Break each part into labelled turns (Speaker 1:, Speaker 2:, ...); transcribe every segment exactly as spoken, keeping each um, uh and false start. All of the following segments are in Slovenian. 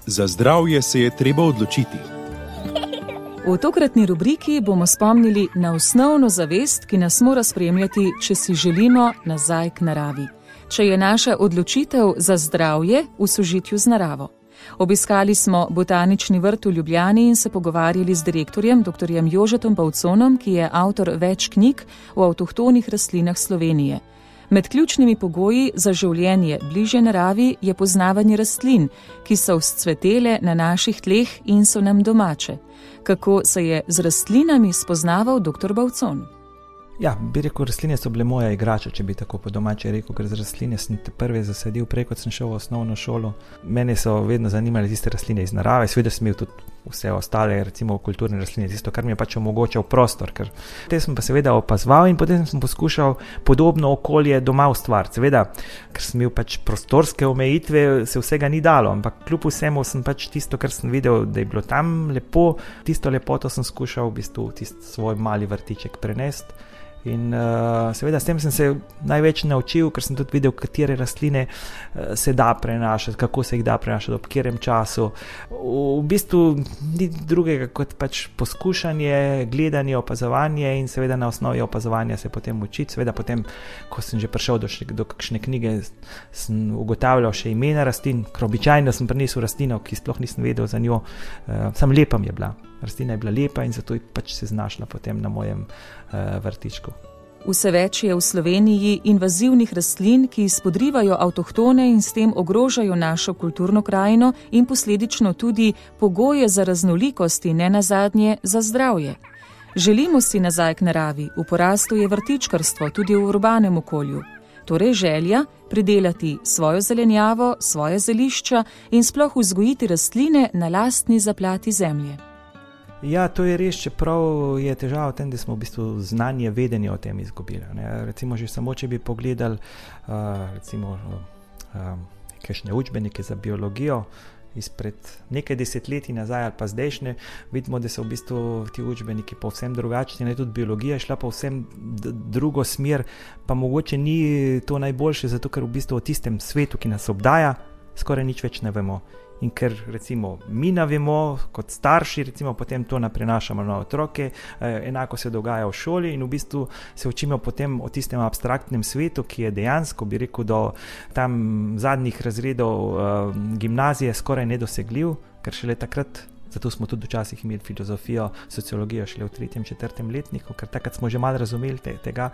Speaker 1: Za zdravje se je treba odločiti.
Speaker 2: V tokratni rubriki bomo spomnili na osnovno zavest, ki nas mora spremljati, če si želimo nazaj k naravi. Če je naša odločitev za zdravje v sožitju z naravo. Obiskali smo botanični vrt v Ljubljani in se pogovarjali z direktorjem dr. Jožetom Bavconom, ki je avtor več knjig o avtohtonih rastlinah Slovenije. Med ključnimi pogoji za življenje bližje naravi je poznavanje rastlin, ki so vzcvetele na naših tleh in so nam domače. Kako se je z rastlinami spoznaval dr. Bavcon?
Speaker 3: Ja, bi rekel, rastline so bile moja igrača, če bi tako po domače rekel, ker z rastline sem te prve zasadil prej, kot sem šel v osnovno šolo. Mene so vedno zanimali tiste rastline iz narave, seveda sem imel tudi vse ostale, recimo kulturne rastline, tisto, kar mi je pač omogočal prostor, ker te sem pa seveda opazoval in potem sem poskušal podobno okolje doma ustvariti. Seveda, ker sem imel pač prostorske omejitve, se vsega ni dalo, ampak kljub vsemu sem pač tisto, kar sem videl, da je bilo tam lepo, tisto lepoto sem skušal v bistvu tisti svoj mali vrtiček prenesti. In uh, seveda s tem sem se največ naučil, ker sem tudi videl, katere rastline uh, se da prenašati, kako se jih da prenašati, ob katerem času. V, v bistvu ni drugega kot pač poskušanje, gledanje, opazovanje in seveda na osnovi opazovanja se potem učiti. Seveda potem, ko sem že prišel do, še, do kakšne knjige, sem ugotavljal še imena rastlin, ker običajno sem prinesel rastlino, ki sploh nisem vedel za njo, uh, sam lepa mi je bila. Rastlina je bila lepa in zato je pač se znašla potem na mojem uh, vrtičku.
Speaker 2: Vse več je v Sloveniji invazivnih rastlin, ki spodrivajo avtohtone in s tem ogrožajo našo kulturno krajino in posledično tudi pogoje za raznolikost in nenazadnje za zdravje. Želimo si nazaj k naravi, v porastu je vrtičkarstvo tudi v urbanem okolju. Torej želja pridelati svojo zelenjavo, svoje zelišča in sploh vzgojiti rastline na lastni zaplati zemlje.
Speaker 3: Ja, to je res, čeprav je težava v tem, da smo v bistvu znanje, vedenje o tem izgubili. Ne? Recimo že samo, če bi pogledali uh, recimo uh, kakšne učbenike za biologijo izpred nekaj desetletij nazaj ali pa zdajšnje, vidimo, da so v bistvu ti učbeniki povsem drugačni, ne, tudi biologija je šla povsem d- drugo smer, pa mogoče ni to najboljše, zato ker v bistvu o tistem svetu, ki nas obdaja, skoraj nič več ne vemo. In ker recimo mi ne vemo, kot starši, recimo potem to naprenašamo na otroke, eh, enako se dogaja v šoli in v bistvu se učimo potem o tistem abstraktnem svetu, ki je dejansko, bi rekel, do tam zadnjih razredov eh, gimnazije skoraj nedosegljiv, ker šele takrat, zato smo tudi včasih imeli filozofijo, sociologijo šele v tretjem, četrtem letniku, ker takrat smo že malo razumeli te, tega.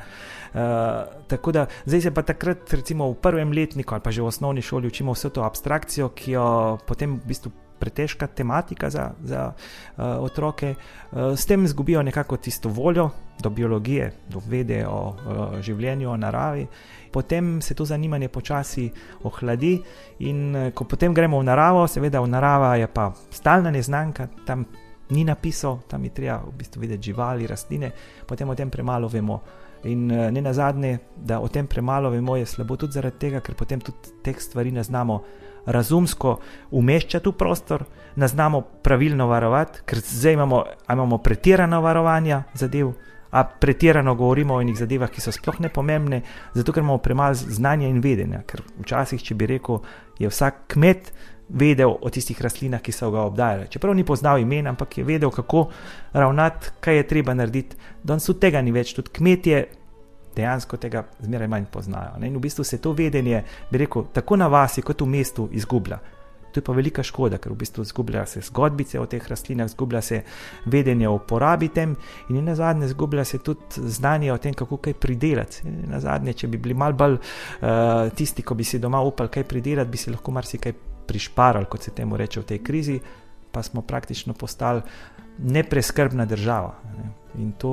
Speaker 3: Uh, tako da, zdaj se pa takrat recimo v prvem letniku ali pa že v osnovni šoli učimo vso to abstrakcijo, ki jo potem v bistvu pretežka tematika za, za uh, otroke. Uh, s tem izgubijo nekako tisto voljo do biologije, do vede o uh, življenju, o naravi. Potem se to zanimanje počasi ohladi in uh, ko potem gremo v naravo, seveda v narava je pa stalna neznanka, tam ni napisal, tam je treba v bistvu videti živali, rastline, potem o tem premalo vemo. In uh, ne nazadnje, da o tem premalo vemo, je slabo tudi zaradi tega, ker potem tudi teh stvari ne znamo razumsko umeščati v prostor, ne znamo pravilno varovati, ker zdaj imamo, imamo pretirano varovanja zadev, a pretirano govorimo o enih zadevah, ki so sploh nepomembne, zato ker imamo premalo znanja in vedenja, ker včasih, če bi rekel, je vsak kmet vedel o tistih rastlinah, ki so ga obdajale. Čeprav ni poznal imen, ampak je vedel, kako ravnati, kaj je treba narediti. Danes tudi tega ni več, tudi kmetje dejansko tega zmeraj manj poznajo. Ne? In v bistvu se to vedenje, bi rekel, tako na vasi kot v mestu izgublja. To je pa velika škoda, ker v bistvu izgublja se zgodbice o teh rastlinah, izgublja se vedenje o uporabi tem in nazadnje izgublja se tudi znanje o tem, kako kaj pridelati. Nazadnje, če bi bili malo bolj uh, tisti, ko bi si doma upali kaj pridelati, bi si lahko marsikaj prišparali, kot se temu reče v tej krizi, pa smo praktično postali nepreskrbna država. Ne? In to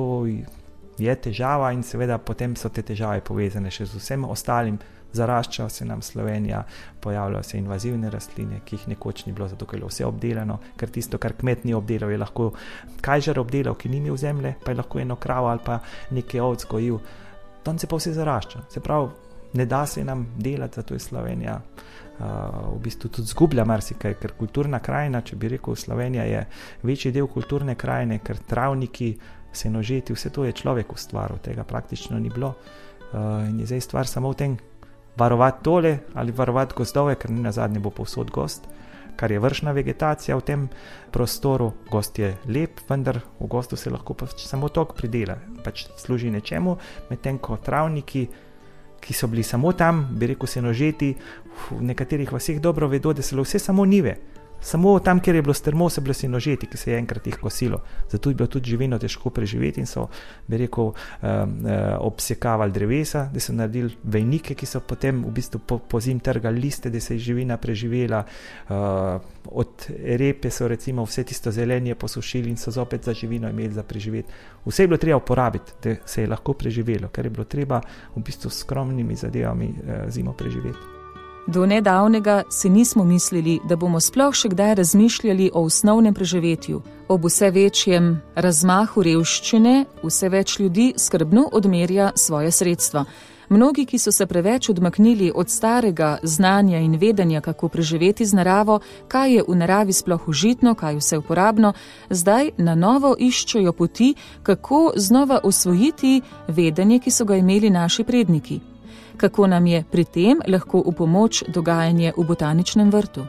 Speaker 3: je težava in seveda potem so te težave povezane še z vsem ostalim. Zarašča se nam Slovenija, pojavljajo se invazivne rastline, ki jih nekoč ni bilo, zato ker je vse obdelano, ker tisto, kar kmet ni obdelal, je lahko kajžar obdelal, ki ni imel zemlje, pa je lahko eno kravo ali pa nekaj ovc gojil. Tam se pa vse zarašča. Se pravi, ne da se nam delati, zato je Slovenija uh, v bistvu tudi zgublja marsikaj, ker kulturna krajina, če bi rekel, Slovenija je večji del kulturne krajine, ker travniki, senožeti, vse to je človek ustvaril, tega praktično ni bilo. Uh, in je zdaj stvar samo v tem, varovati tole ali varovati gozdove, ker ni nazadnje bo povsod gost. kar je vršna vegetacija v tem prostoru. Gozd je lep, vendar v gozdu se lahko pač samo tok pridela, pač služi nečemu, medtem ko travniki, ki so bili samo tam, bi rekel senožeti, v nekaterih vaseh dobro vedo, da so vse samo nive. Samo tam, kjer je bilo strmo, so bili senožeti, ki se je enkrat jih kosilo. Zato je bilo tudi živino težko preživeti in so, bi rekel, um, obsekavali drevesa, da so naredili vejnike, ki so potem v bistvu po, po zim trgali liste, da se je živina preživela. Uh, od repe so recimo vse tisto zelenje posušili in so zopet za živino imeli za preživeti. Vse je bilo treba uporabiti, da se je lahko preživelo, ker je bilo treba v bistvu s skromnimi zadevami uh, zimo preživeti.
Speaker 2: Do nedavnega si nismo mislili, da bomo sploh še kdaj razmišljali o osnovnem preživetju. Ob vse večjem razmahu revščine vse več ljudi skrbno odmerja svoje sredstva. Mnogi, ki so se preveč odmaknili od starega znanja in vedenja, kako preživeti z naravo, kaj je v naravi sploh užitno, kaj vse uporabno, zdaj na novo iščejo poti, kako znova osvojiti vedenje, ki so ga imeli naši predniki. Kako nam je pri tem lahko v pomoč dogajanje v botaničnem vrtu?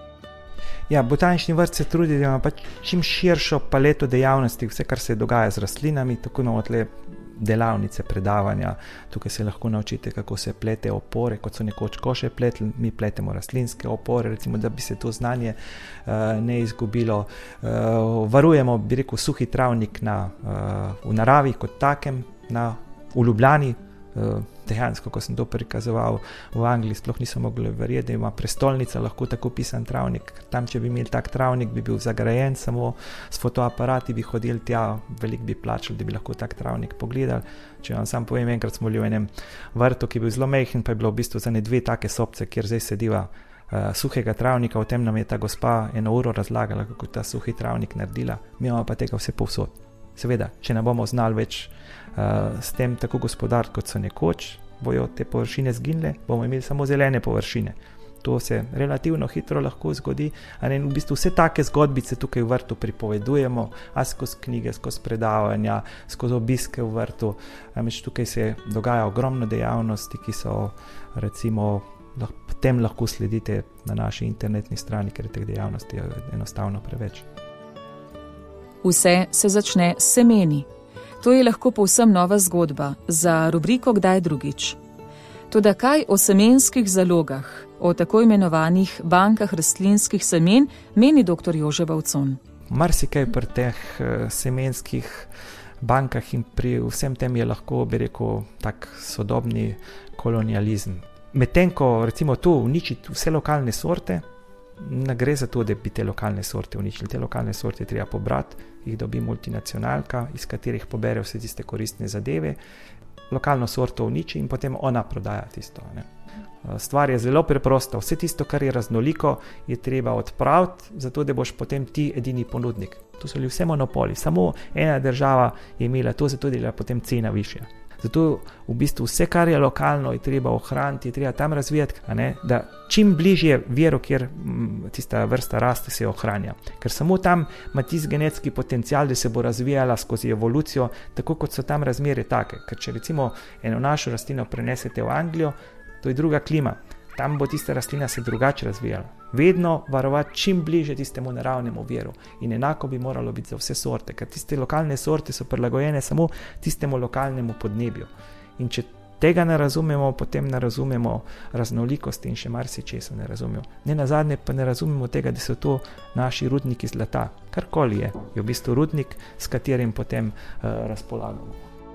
Speaker 3: Ja, botanični vrt se trudi, da ima pač čim širšo paleto dejavnosti, vse, kar se dogaja z rastlinami, tako imamo tle delavnice, predavanja, tukaj se lahko naučite, kako se plete opore, kot so nekoč koše pletli, mi pletemo rastlinske opore, recimo, da bi se to znanje uh, ne izgubilo. Uh, varujemo, bi rekel, suhi travnik na, uh, v naravi kot takem, na, v Ljubljani. Uh, dejansko, ko sem to prikazoval v Angliji, sploh nisem mogel verjeti, da ima prestolnica lahko tako pisan travnik. Tam, če bi imeli tak travnik, bi bil zagrajen samo s fotoaparati, bi hodili tja, veliko bi plačali, da bi lahko tak travnik pogledali. Če vam sam povem, enkrat smo bili v enem vrtu, ki je bil zelo majhen, pa je bilo v bistvu za ne dve take sobce, kjer zdaj sediva uh, suhega travnika, o tem nam je ta gospa eno uro razlagala, kako ta suhi travnik naredila, mi imamo pa tega vse povsod. Seveda, če ne bomo znali več uh, s tem tako gospodariti, kot so nekoč, bojo te površine zginile, bomo imeli samo zelene površine. To se relativno hitro lahko zgodi, a ne, v bistvu vse take zgodbice tukaj v vrtu pripovedujemo, a skozi knjige, skozi predavanja, skozi obiske v vrtu. Meč tukaj se dogaja ogromno dejavnosti, ki so recimo, potem lahko sledite na naši internetni strani, ker je teh dejavnosti enostavno preveč.
Speaker 2: Vse se začne s semeni. To je lahko povsem nova zgodba za rubriko Kdaj drugič. Toda kaj o semenskih zalogah, o tako imenovanih bankah rastlinskih semen, meni doktor Jože Bavcon?
Speaker 3: Marsikaj pri teh semenskih bankah in pri vsem tem je lahko, bi rekel, tak sodobni kolonializem. Medtem ko recimo to uničiti vse lokalne sorte, ne gre za to, da bi te lokalne sorte uničili. Te lokalne sorte treba pobrati, jih dobi multinacionalka, iz katerih pobere vse tiste koristne zadeve, lokalno sorto uniči in potem ona prodaja tisto. Ne. Stvar je zelo preprosta. Vse tisto, kar je raznoliko, je treba odpraviti, zato da boš potem ti edini ponudnik. To so bili vse monopoli. Samo ena država je imela to, zato da je bila potem cena višja. Zato v bistvu vse, kar je lokalno, je treba ohraniti, je treba tam razvijati, a ne, da čim bližje viru, kjer m, tista vrsta raste, se ohranja. Ker samo tam ima tisti genetski potencial, da se bo razvijala skozi evolucijo, tako kot so tam razmere take. Ker če recimo eno našo rastlino prenesete v Anglijo, to je druga klima. Tam bo tista rastlina se drugače razvijala. Vedno varovati čim bliže tistemu naravnemu viru. In enako bi moralo biti za vse sorte, ker tiste lokalne sorte so prilagojene samo tistemu lokalnemu podnebju. In če tega ne razumemo, potem ne razumemo raznolikosti in še marsičesa ne razumemo. Ne nazadnje pa ne razumemo tega, da so to naši rudniki zlata. Karkoli je, je v bistvu rudnik, s katerim potem uh, razpolagamo.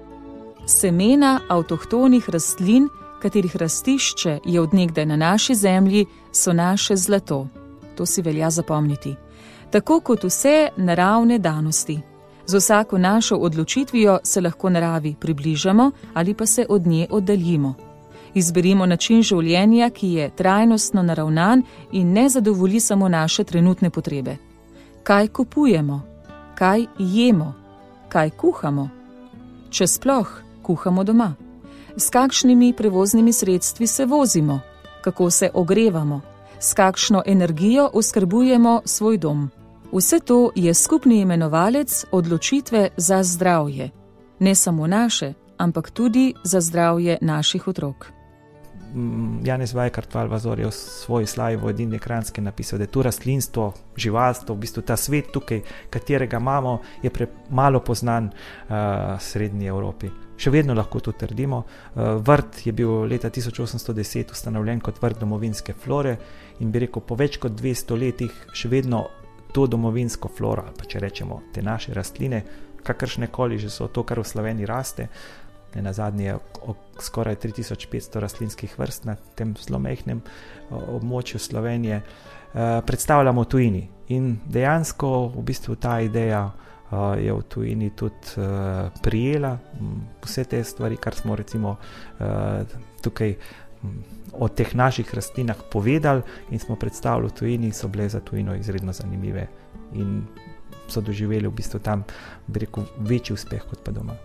Speaker 2: Semena avtohtonih rastlin, katerih rastišče je od nekdaj na naši zemlji, so naše zlato. To si velja zapomniti. Tako kot vse naravne danosti. Z vsako našo odločitvijo se lahko naravi približamo ali pa se od nje oddaljimo. Izberimo način življenja, ki je trajnostno naravnan in ne zadovolji samo naše trenutne potrebe. Kaj kupujemo? Kaj jemo? Kaj kuhamo? Če sploh kuhamo doma? S kakšnimi prevoznimi sredstvi se vozimo, kako se ogrevamo, s kakšno energijo oskrbujemo svoj dom. Vse to je skupni imenovalec odločitve za zdravje. Ne samo naše, ampak tudi za zdravje naših otrok.
Speaker 3: Janez Vajkard Valvazor je v svoji slavi v edini ekranski napisal, da je tu rastlinstvo, živalstvo, v bistvu ta svet tukaj, katerega imamo, je premalo poznan uh, srednji Evropi. Še vedno lahko to trdimo. Uh, vrt je bil leta tisoč osemsto deset ustanovljen kot vrt domovinske flore in bi rekel, po več kot dvesto letih še vedno to domovinsko floro, ali pa če rečemo te naše rastline, kakršne koli že so, to, kar v Sloveniji raste, ne nazadnje je skoraj tri tisoč petsto rastlinskih vrst na tem zelo majhnem območju Slovenije, uh, predstavljamo v tujini. In dejansko v bistvu ta ideja uh, je v tujini tudi uh, prijela. Vse te stvari, kar smo recimo uh, tukaj o teh naših rastlinah povedali in smo predstavili v tujini, so bile za tujino izredno zanimive in so doživeli v bistvu tam, bi rekel, večji uspeh kot pa doma.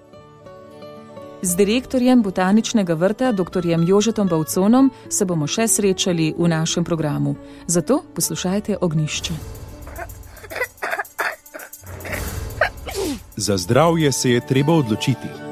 Speaker 2: Z direktorjem Botaničnega vrta, doktorjem Jožetom Bavconom, se bomo še srečali v našem programu. Zato poslušajte Ognjišče.
Speaker 1: Za zdravje se je treba odločiti.